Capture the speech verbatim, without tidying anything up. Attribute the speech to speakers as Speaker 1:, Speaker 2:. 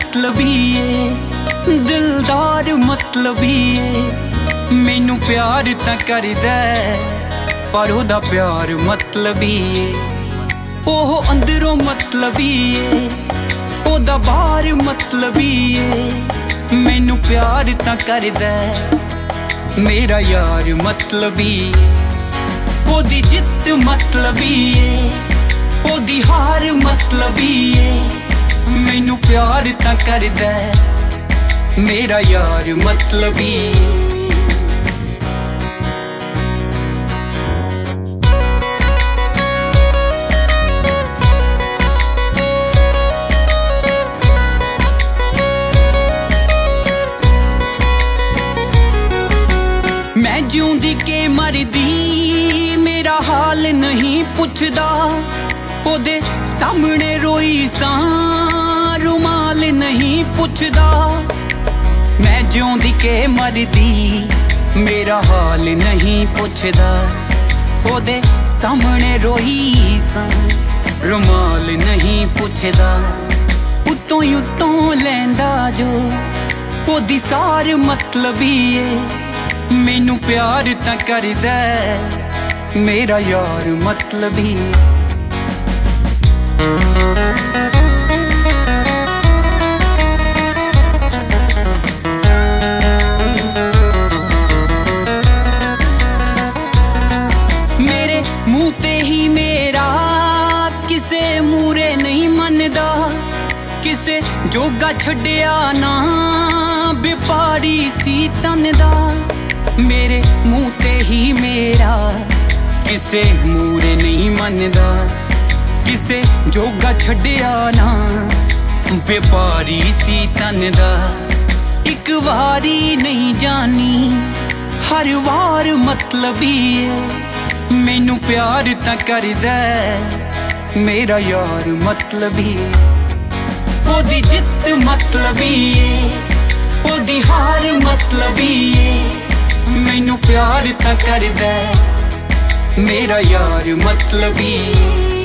Speaker 1: मतलबी ए दिलदार मतलबी ए मैनू प्यार तां करदा पर ओदा प्यार मतलबी ए ओह अंदरों मतलबी ए ओदा बाहर मतलबी ए मैनू प्यार तां करदा मेरा यार मतलबी ओदी जित मतलबी ए ओदी हार मतलबी ए मैनू प्यार तां करदा मेरा यार मतलबी मैं जिउंदी के मरदी मेरा हाल नहीं पुछदा ओदे सामने रोई सां रुमाल नहीं पुछदा मैं जिउंदी के मरदी मेरा हाल नहीं पुछदा ओदे सामने रोई सां रुमाल नहीं पुछदा उत्तों उत्तों लैंदा जो ओदी सार मतलबी ए मैनू प्यार तां करदा मेरा यार मतलबी मेरे मुंह ते ही मेरा किसे मूरे नहीं मनदा किसे जोगा छड्डिया ना व्यापारी सी तन दा मेरे मुंह ते ही मेरा किसे मूरे नहीं मनदा किसे जोगा छड्डिया ना व्यापारी सी तन दा इक वारी नहीं जानी हर वार मतलबी ए मैनू प्यार तां करदा मेरा यार मतलबी ओदी जित मतलबी ए ओदी हार मतलबी ए मैनू प्यार तां करदा मेरा यार मतलबी।